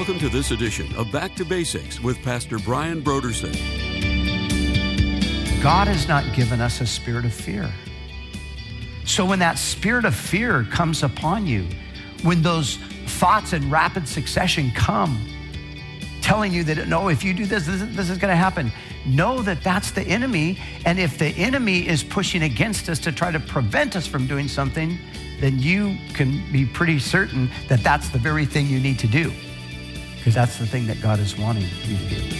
Welcome to this edition of Back to Basics with Pastor Brian Brodersen. God has not given us a spirit of fear. So when that spirit of fear comes upon you, when those thoughts in rapid succession come, telling you that, no, if you do this is going to happen, know that that's the enemy. And if the enemy is pushing against us to try to prevent us from doing something, then you can be pretty certain that that's the very thing you need to do, because that's the thing that God is wanting you to do.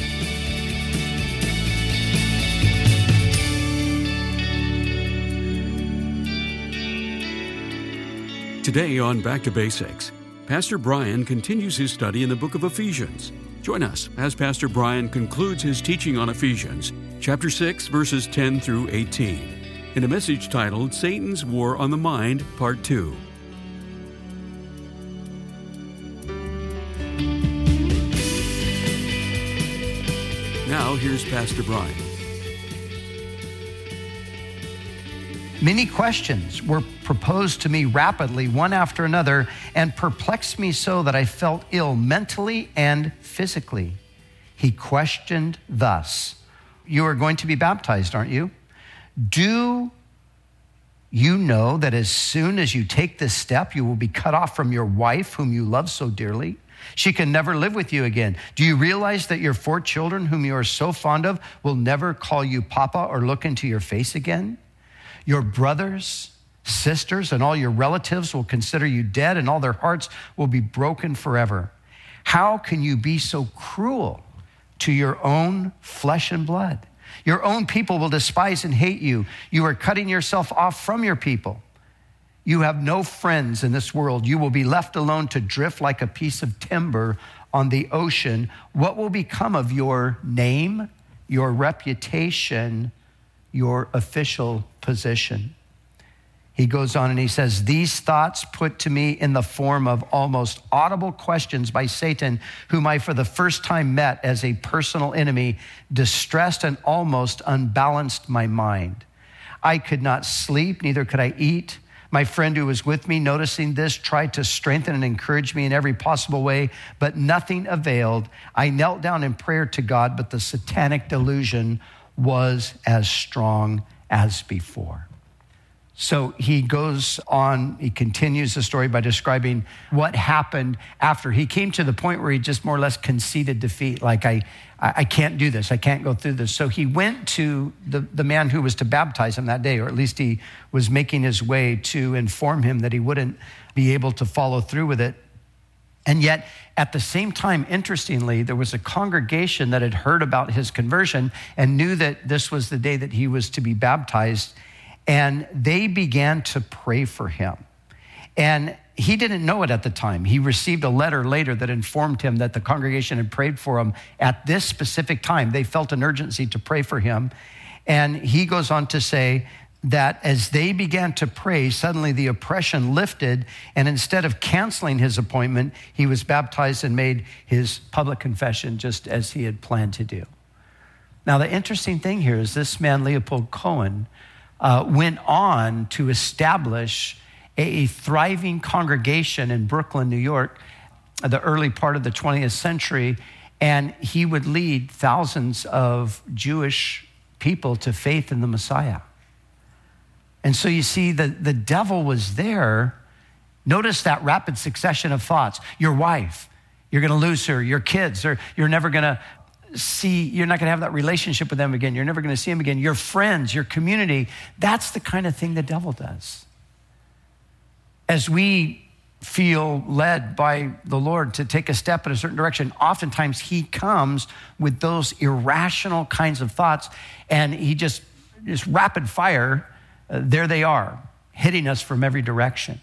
Today on Back to Basics, Pastor Brian continues his study in the book of Ephesians. Join us as Pastor Brian concludes his teaching on Ephesians, chapter 6, verses 10 through 18, in a message titled Satan's War on the Mind, Part 2. Now, here's Pastor Brian. Many questions were proposed to me rapidly, one after another, and perplexed me so that I felt ill mentally and physically. He questioned thus, "You are going to be baptized, aren't you? Do you know that as soon as you take this step, you will be cut off from your wife, whom you love so dearly? She can never live with you again. Do you realize that your 4 children, whom you are so fond of, will never call you Papa or look into your face again? Your brothers, sisters, and all your relatives will consider you dead, and all their hearts will be broken forever. How can you be so cruel to your own flesh and blood? Your own people will despise and hate you. You are cutting yourself off from your people. You have no friends in this world. You will be left alone to drift like a piece of timber on the ocean. What will become of your name, your reputation, your official position?" He goes on and he says, "These thoughts put to me in the form of almost audible questions by Satan, whom I for the first time met as a personal enemy, distressed and almost unbalanced my mind. I could not sleep, neither could I eat. My friend who was with me, noticing this, tried to strengthen and encourage me in every possible way, but nothing availed. I knelt down in prayer to God, but the satanic delusion was as strong as before." So he goes on, he continues the story by describing what happened after he came to the point where he just more or less conceded defeat. Like, I can't do this. I can't go through this. So he went to the man who was to baptize him that day, or at least he was making his way to inform him that he wouldn't be able to follow through with it. And yet, at the same time, interestingly, there was a congregation that had heard about his conversion and knew that this was the day that he was to be baptized. And they began to pray for him. And he didn't know it at the time. He received a letter later that informed him that the congregation had prayed for him at this specific time. They felt an urgency to pray for him. And he goes on to say that as they began to pray, suddenly the oppression lifted, and instead of canceling his appointment, he was baptized and made his public confession just as he had planned to do. Now, the interesting thing here is this man, Leopold Cohen, went on to establish a thriving congregation in Brooklyn, New York, the early part of the 20th century, and he would lead thousands of Jewish people to faith in the Messiah. And so you see, the devil was there. Notice that rapid succession of thoughts. Your wife, you're going to lose her. Your kids, you're never going to you're not going to have that relationship with them again. You're never going to see them again. Your friends, your community, that's the kind of thing the devil does. As we feel led by the Lord to take a step in a certain direction, oftentimes he comes with those irrational kinds of thoughts, and he just rapid fire, there they are, hitting us from every direction.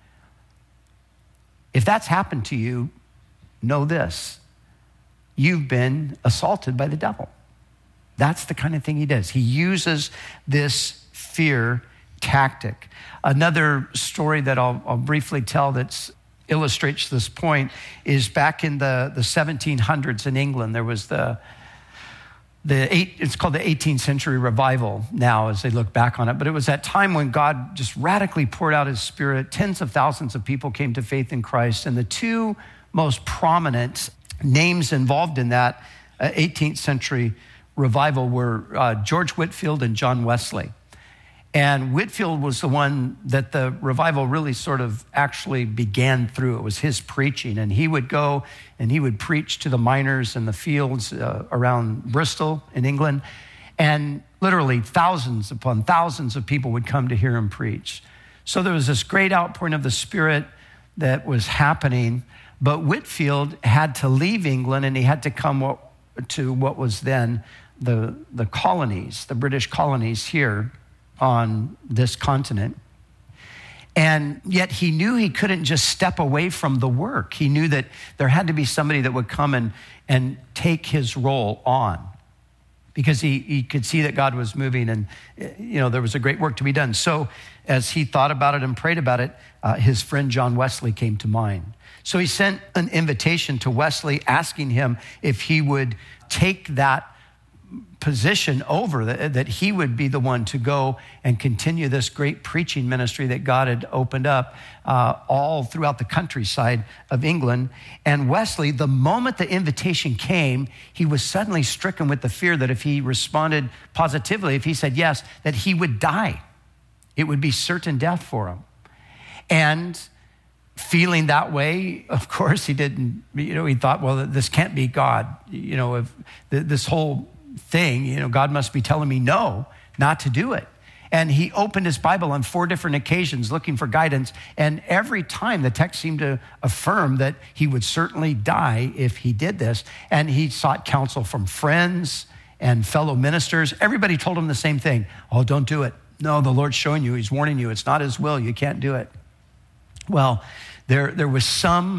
If that's happened to you, know this: you've been assaulted by the devil. That's the kind of thing he does. He uses this fear tactic. Another story that I'll briefly tell that illustrates this point is back in the 1700s in England. There was it's called the 18th century revival now as they look back on it. But it was that time when God just radically poured out his spirit. Tens of thousands of people came to faith in Christ. And the two most prominent names involved in that 18th century revival were George Whitefield and John Wesley. And Whitefield was the one that the revival really sort of actually began through. It was his preaching. And he would go and he would preach to the miners in the fields around Bristol in England. And literally thousands upon thousands of people would come to hear him preach. So there was this great outpouring of the Spirit that was happening. But Whitefield had to leave England and he had to come to what was then the colonies, the British colonies here on this continent. And yet he knew he couldn't just step away from the work. He knew that there had to be somebody that would come and take his role on, because he could see that God was moving and there was a great work to be done. So as he thought about it and prayed about it, his friend John Wesley came to mind. So he sent an invitation to Wesley asking him if he would take that position over, that he would be the one to go and continue this great preaching ministry that God had opened up all throughout the countryside of England. And Wesley, the moment the invitation came, he was suddenly stricken with the fear that if he responded positively, if he said yes, that he would die. It would be certain death for him. And feeling that way, of course, he didn't, he thought, well, this can't be God. If this whole thing, God must be telling me no, not to do it. And he opened his Bible on 4 different occasions looking for guidance. And every time the text seemed to affirm that he would certainly die if he did this. And he sought counsel from friends and fellow ministers. Everybody told him the same thing. Oh, don't do it. No, the Lord's showing you. He's warning you. It's not his will. You can't do it. Well, there was some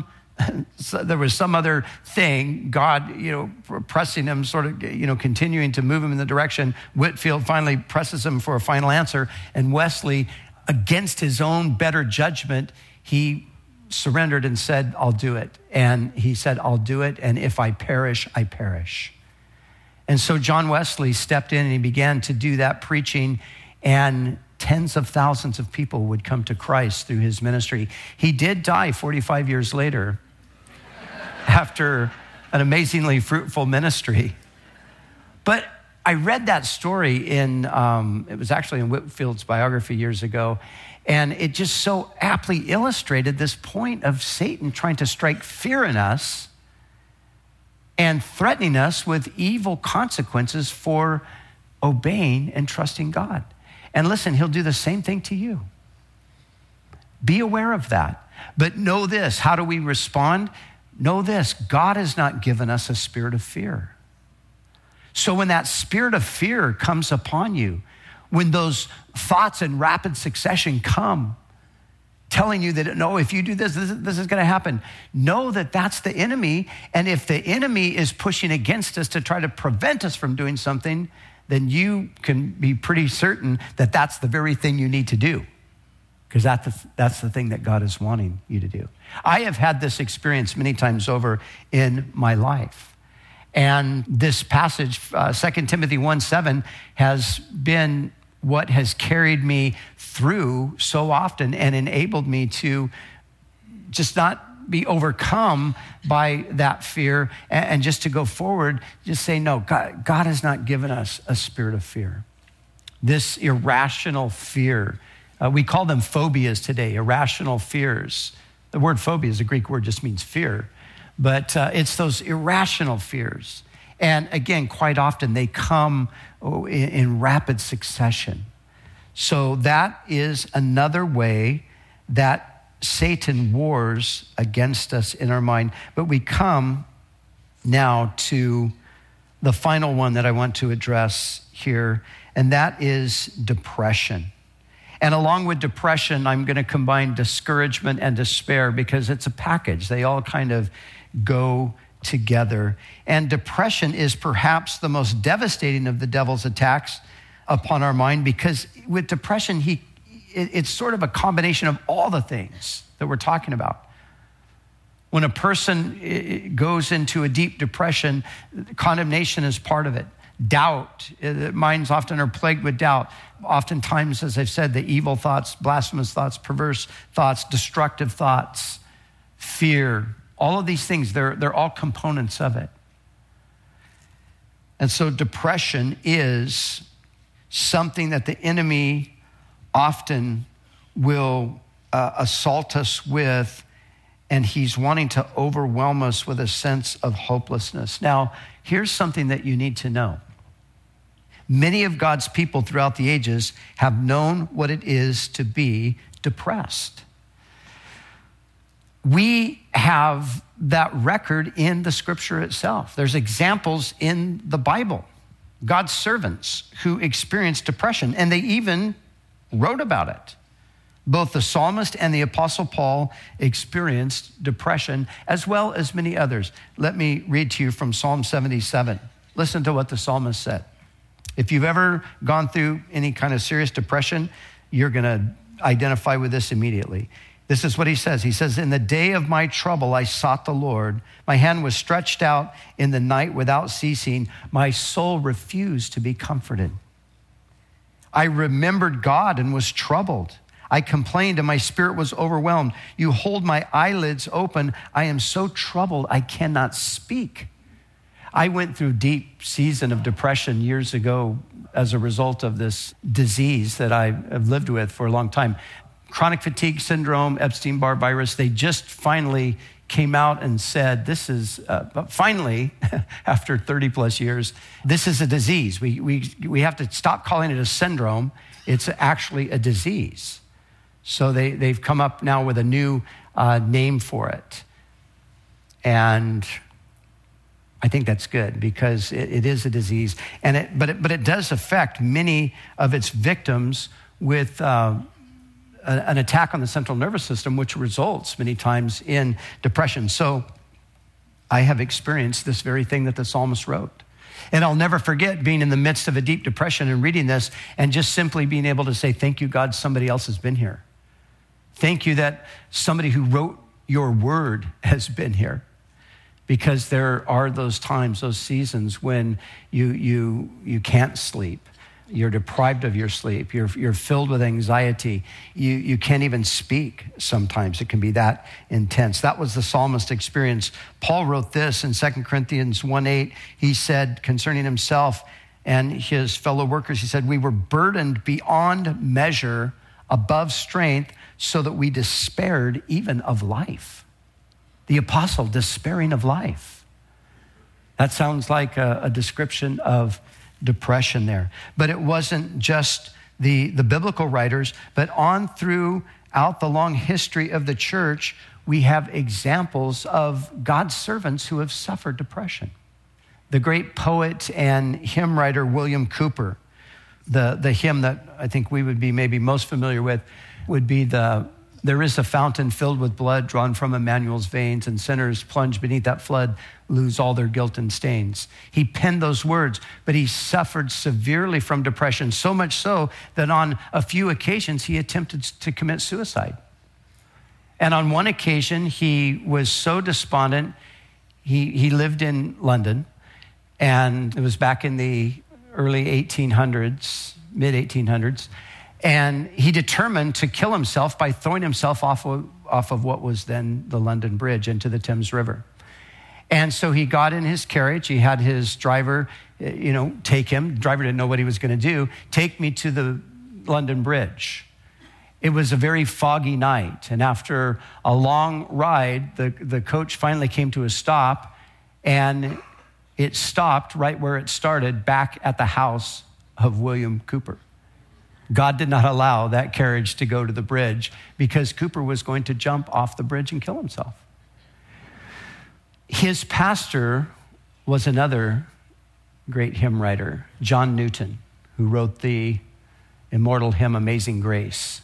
other thing, God, pressing him, sort of, continuing to move him in the direction. Whitefield finally presses him for a final answer. And Wesley, against his own better judgment, he surrendered and said, I'll do it. And he said, I'll do it. And if I perish, I perish. And so John Wesley stepped in and he began to do that preaching, and tens of thousands of people would come to Christ through his ministry. He did die 45 years later after an amazingly fruitful ministry. But I read that story it was actually in Whitefield's biography years ago, and it just so aptly illustrated this point of Satan trying to strike fear in us and threatening us with evil consequences for obeying and trusting God. And listen, he'll do the same thing to you. Be aware of that. But know this, how do we respond? Know this, God has not given us a spirit of fear. So when that spirit of fear comes upon you, when those thoughts in rapid succession come, telling you that, no, if you do this is going to happen, know that that's the enemy. And if the enemy is pushing against us to try to prevent us from doing something, then you can be pretty certain that that's the very thing you need to do, because that's the thing that God is wanting you to do. I have had this experience many times over in my life. And this passage, 2 Timothy 1:7, has been what has carried me through so often and enabled me to just not be overcome by that fear and just to go forward, just say, no, God has not given us a spirit of fear. This irrational fear, we call them phobias today, irrational fears. The word phobia is a Greek word, just means fear, but it's those irrational fears. And again, quite often they come in rapid succession. So that is another way that Satan wars against us in our mind. But we come now to the final one that I want to address here, and that is depression. And along with depression, I'm going to combine discouragement and despair because it's a package. They all kind of go together. And depression is perhaps the most devastating of the devil's attacks upon our mind, because with depression, it's sort of a combination of all the things that we're talking about. When a person goes into a deep depression, condemnation is part of it. Doubt, minds often are plagued with doubt. Oftentimes, as I've said, the evil thoughts, blasphemous thoughts, perverse thoughts, destructive thoughts, fear, All of these things, they're all components of it. And so depression is something that the enemy often will assault us with, and he's wanting to overwhelm us with a sense of hopelessness. Now, here's something that you need to know. Many of God's people throughout the ages have known what it is to be depressed. We have that record in the scripture itself. There's examples in the Bible, God's servants who experienced depression, and they even wrote about it. Both the psalmist and the apostle Paul experienced depression, as well as many others. Let me read to you from Psalm 77. Listen to what the psalmist said. If you've ever gone through any kind of serious depression, you're going to identify with this immediately. This is what he says. He says, in the day of my trouble, I sought the Lord. My hand was stretched out in the night without ceasing. My soul refused to be comforted. I remembered God and was troubled. I complained and my spirit was overwhelmed. You hold my eyelids open. I am so troubled I cannot speak. I went through a deep season of depression years ago as a result of this disease that I have lived with for a long time. Chronic fatigue syndrome, Epstein-Barr virus, they just finally came out and said, this is, finally, after 30 plus years, this is a disease. We have to stop calling it a syndrome. It's actually a disease. So they've come up now with a new name for it. And I think that's good because it is a disease. But it does affect many of its victims with an attack on the central nervous system, which results many times in depression. So I have experienced this very thing that the psalmist wrote. And I'll never forget being in the midst of a deep depression and reading this and just simply being able to say, thank you, God, somebody else has been here. Thank you that somebody who wrote your word has been here. Because there are those times, those seasons when you can't sleep. You're deprived of your sleep. You're filled with anxiety. You can't even speak sometimes. It can be that intense. That was the psalmist experience. Paul wrote this in 2 Corinthians 1:8. He said concerning himself and his fellow workers, he said, we were burdened beyond measure, above strength, so that we despaired even of life. The apostle despairing of life. That sounds like a description of depression there. But it wasn't just the biblical writers, but on throughout the long history of the church, we have examples of God's servants who have suffered depression. The great poet and hymn writer William Cowper, the hymn that I think we would be maybe most familiar with would be there is a fountain filled with blood drawn from Emmanuel's veins, and sinners plunged beneath that flood lose all their guilt and stains. He penned those words, but he suffered severely from depression, so much so that on a few occasions he attempted to commit suicide. And on one occasion, he was so despondent, he lived in London, and it was back in the early 1800s, mid 1800s, and he determined to kill himself by throwing himself off of what was then the London Bridge into the Thames River. And so he got in his carriage. He had his driver, take him. The driver didn't know what he was going to do. Take me to the London Bridge. It was a very foggy night. And after a long ride, the coach finally came to a stop, and it stopped right where it started, back at the house of William Cowper. God did not allow that carriage to go to the bridge because Cowper was going to jump off the bridge and kill himself. His pastor was another great hymn writer, John Newton, who wrote the immortal hymn, Amazing Grace.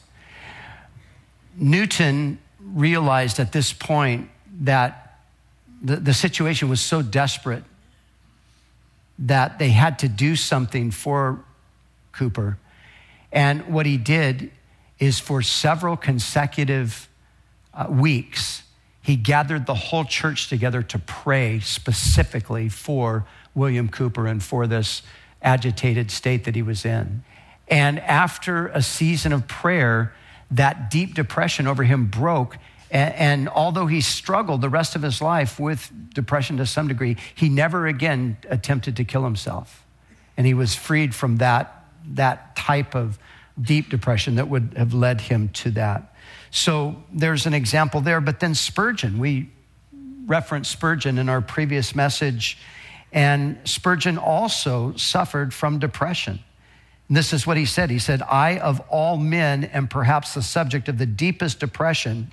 Newton realized at this point that the situation was so desperate that they had to do something for Cowper. And what he did is for several consecutive weeks, he gathered the whole church together to pray specifically for William Cowper and for this agitated state that he was in. And after a season of prayer, that deep depression over him broke, And although he struggled the rest of his life with depression to some degree, he never again attempted to kill himself. And he was freed from that type of deep depression that would have led him to that. So there's an example there. But then Spurgeon, we referenced Spurgeon in our previous message, and Spurgeon also suffered from depression. And this is what he said. He said, "I of all men am perhaps the subject of the deepest depression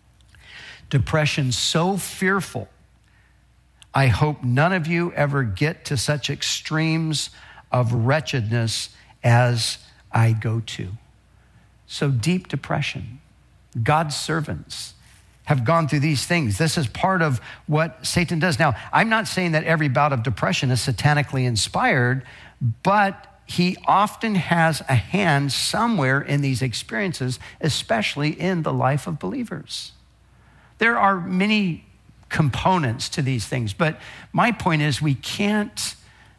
so fearful, I hope none of you ever get to such extremes of wretchedness as I go to." So deep depression. God's servants have gone through these things. This is part of what Satan does. Now, I'm not saying that every bout of depression is satanically inspired, but he often has a hand somewhere in these experiences, especially in the life of believers. There are many components to these things, but my point is we can't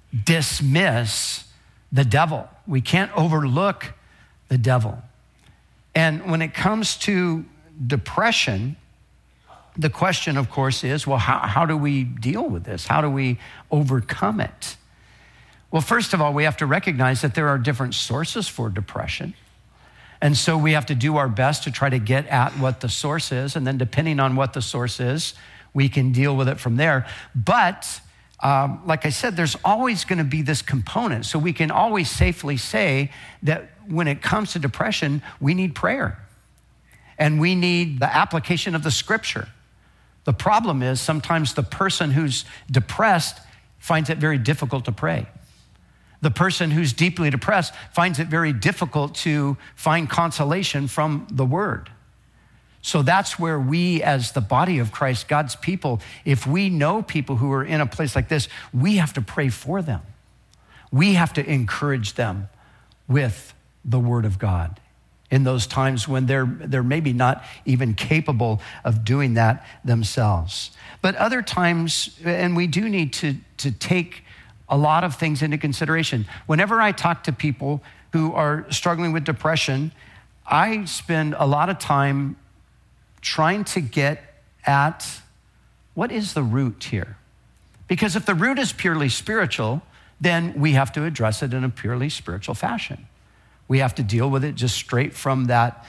dismiss the devil. We can't overlook the devil. And when it comes to depression, the question, of course, is, well, how do we deal with this? How do we overcome it? Well, first of all, we have to recognize that there are different sources for depression. And so we have to do our best to try to get at what the source is. And then depending on what the source is, we can deal with it from there. But like I said, there's always going to be this component. So we can always safely say that when it comes to depression, we need prayer. And we need the application of the scripture. The problem is sometimes the person who's depressed finds it very difficult to pray. The person who's deeply depressed finds it very difficult to find consolation from the word. So that's where we, as the body of Christ, God's people, if we know people who are in a place like this, we have to pray for them. We have to encourage them with the word of God in those times when they're maybe not even capable of doing that themselves. But other times, and we do need to take a lot of things into consideration. Whenever I talk to people who are struggling with depression, I spend a lot of time trying to get at what is the root here. Because if the root is purely spiritual, then we have to address it in a purely spiritual fashion. We have to deal with it just straight from that,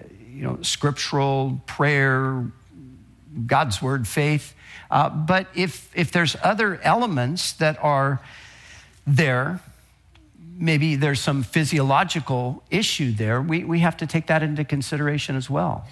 scriptural prayer, God's word, faith. But if there's other elements that are there, maybe there's some physiological issue there, we have to take that into consideration as well.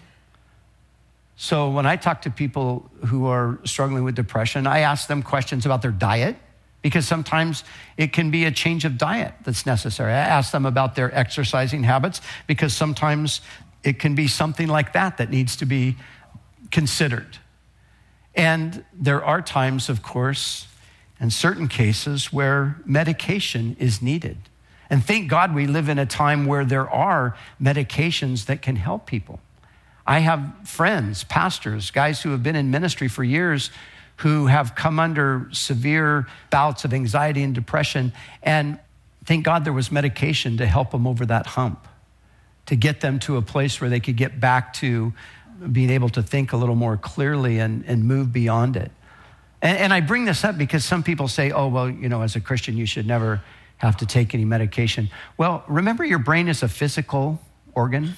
So when I talk to people who are struggling with depression, I ask them questions about their diet, because sometimes it can be a change of diet that's necessary. I ask them about their exercising habits, because sometimes it can be something like that needs to be considered. And there are times, of course, in certain cases where medication is needed. And thank God we live in a time where there are medications that can help people. I have friends, pastors, guys who have been in ministry for years who have come under severe bouts of anxiety and depression. And thank God there was medication to help them over that hump, to get them to a place where they could get back to being able to think a little more clearly and move beyond it. And I bring this up because some people say, oh, well, as a Christian, you should never have to take any medication. Well, remember, your brain is a physical organ.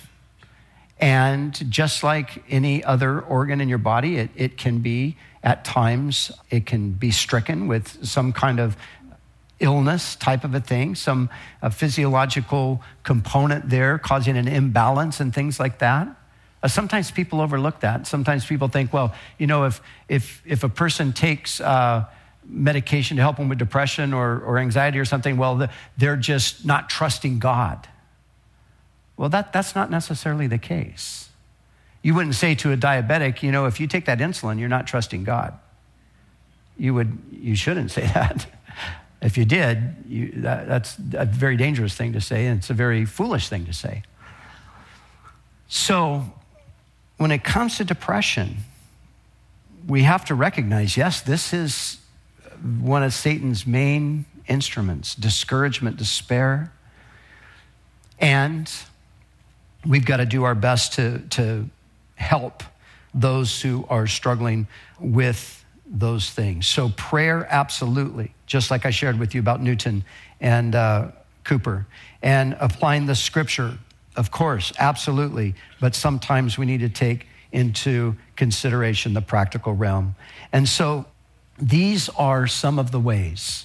And just like any other organ in your body, it can be, at times, it can be stricken with some kind of illness type of a thing, some physiological component there causing an imbalance and things like that. Sometimes people overlook that. Sometimes people think, well, if a person takes medication to help them with depression or anxiety or something, well, they're just not trusting God. Well, that's not necessarily the case. You wouldn't say to a diabetic, if you take that insulin, you're not trusting God. You shouldn't say that. If you did, that's a very dangerous thing to say, and it's a very foolish thing to say. So when it comes to depression, we have to recognize, yes, this is one of Satan's main instruments: discouragement, despair. And we've got to do our best to help those who are struggling with those things. So prayer, absolutely, just like I shared with you about Newton and Cooper. And applying the scripture, of course, absolutely. But sometimes we need to take into consideration the practical realm. And so these are some of the ways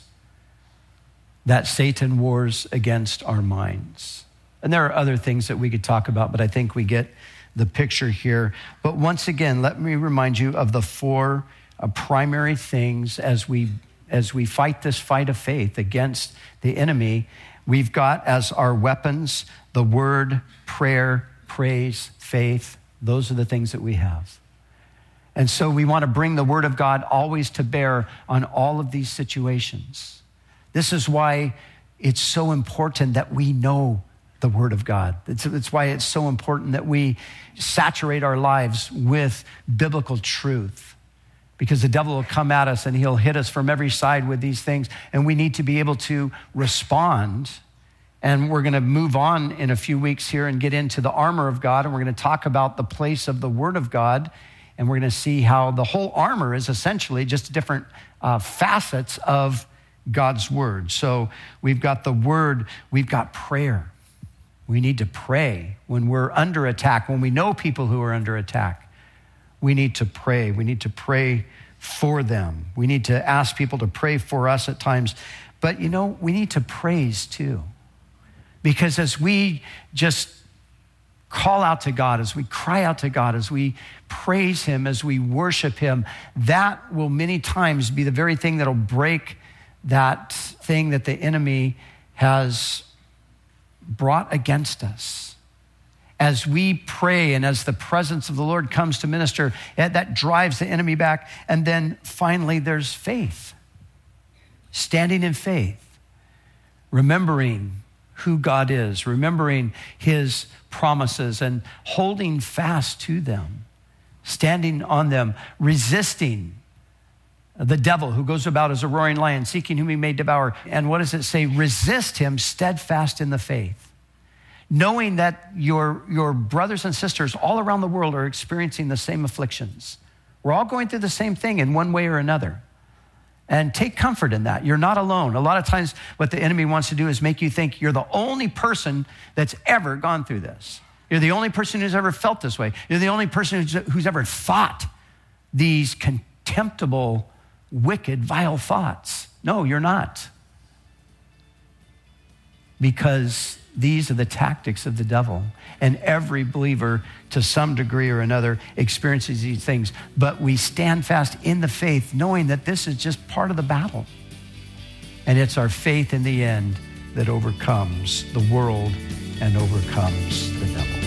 that Satan wars against our minds. And there are other things that we could talk about, but I think we get the picture here. But once again, let me remind you of the four primary things as we fight this fight of faith against the enemy. We've got as our weapons the word, prayer, praise, faith. Those are the things that we have. And so we want to bring the word of God always to bear on all of these situations. This is why it's so important that we know the word of God. It's why it's so important that we saturate our lives with biblical truth, because the devil will come at us and he'll hit us from every side with these things, and we need to be able to respond. And we're going to move on in a few weeks here and get into the armor of God, and we're going to talk about the place of the word of God, and we're going to see how the whole armor is essentially just different facets of God's word. So we've got the word, we've got prayer. We need to pray when we're under attack, when we know people who are under attack. We need to pray. We need to pray for them. We need to ask people to pray for us at times. But, we need to praise too. Because as we just call out to God, as we cry out to God, as we praise him, as we worship him, that will many times be the very thing that'll break that thing that the enemy has brought against us. As we pray and as the presence of the Lord comes to minister, that drives the enemy back. And then finally, there's faith. Standing in faith, remembering who God is, remembering his promises and holding fast to them, standing on them, resisting the devil who goes about as a roaring lion, seeking whom he may devour. And what does it say? Resist him steadfast in the faith, knowing that your brothers and sisters all around the world are experiencing the same afflictions. We're all going through the same thing in one way or another. And take comfort in that. You're not alone. A lot of times what the enemy wants to do is make you think you're the only person that's ever gone through this. You're the only person who's ever felt this way. You're the only person who's ever thought these contemptible, wicked, vile thoughts. No, you're not. Because these are the tactics of the devil. And every believer, to some degree or another, experiences these things. But we stand fast in the faith, knowing that this is just part of the battle. And it's our faith in the end that overcomes the world and overcomes the devil.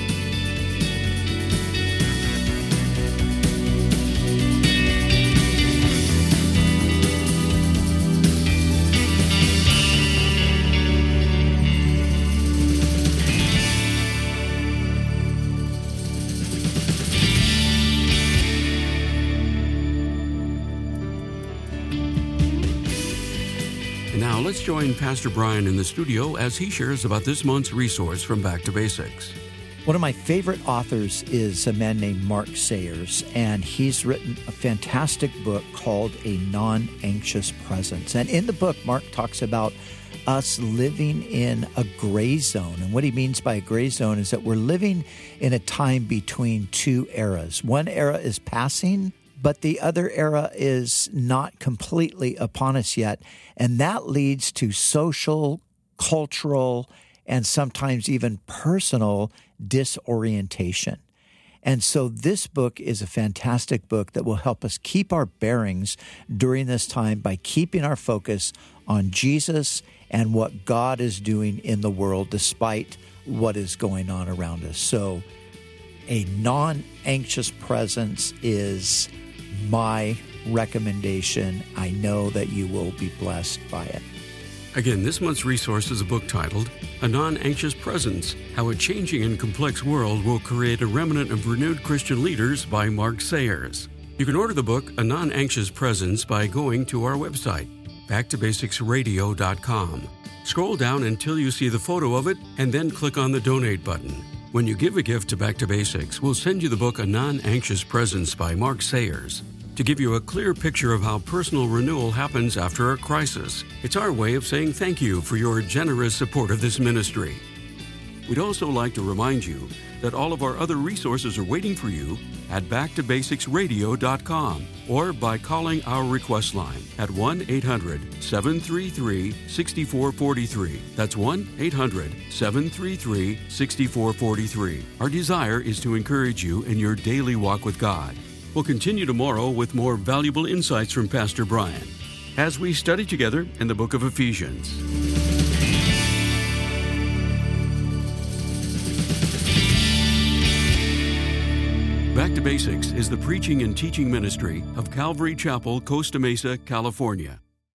Now let's join Pastor Brian in the studio as he shares about this month's resource from Back to Basics. One of my favorite authors is a man named Mark Sayers, and he's written a fantastic book called A Non-Anxious Presence. And in the book, Mark talks about us living in a gray zone. And what he means by a gray zone is that we're living in a time between two eras. One era is passing, but the other era is not completely upon us yet. And that leads to social, cultural, and sometimes even personal disorientation. And so this book is a fantastic book that will help us keep our bearings during this time by keeping our focus on Jesus and what God is doing in the world despite what is going on around us. So A Non-Anxious Presence is my recommendation. I know that you will be blessed by it. Again, this month's resource is a book titled A Non-Anxious Presence, How a Changing and Complex World Will Create a Remnant of Renewed Christian Leaders by Mark Sayers. You can order the book A Non-Anxious Presence by going to our website, backtobasicsradio.com. Scroll down until you see the photo of it and then click on the donate button. When you give a gift to Back to Basics, we'll send you the book A Non-Anxious Presence by Mark Sayers to give you a clear picture of how personal renewal happens after a crisis. It's our way of saying thank you for your generous support of this ministry. We'd also like to remind you that all of our other resources are waiting for you at backtobasicsradio.com or by calling our request line at 1-800-733-6443. That's 1-800-733-6443. Our desire is to encourage you in your daily walk with God. We'll continue tomorrow with more valuable insights from Pastor Brian as we study together in the book of Ephesians. Back to Basics is the preaching and teaching ministry of Calvary Chapel, Costa Mesa, California.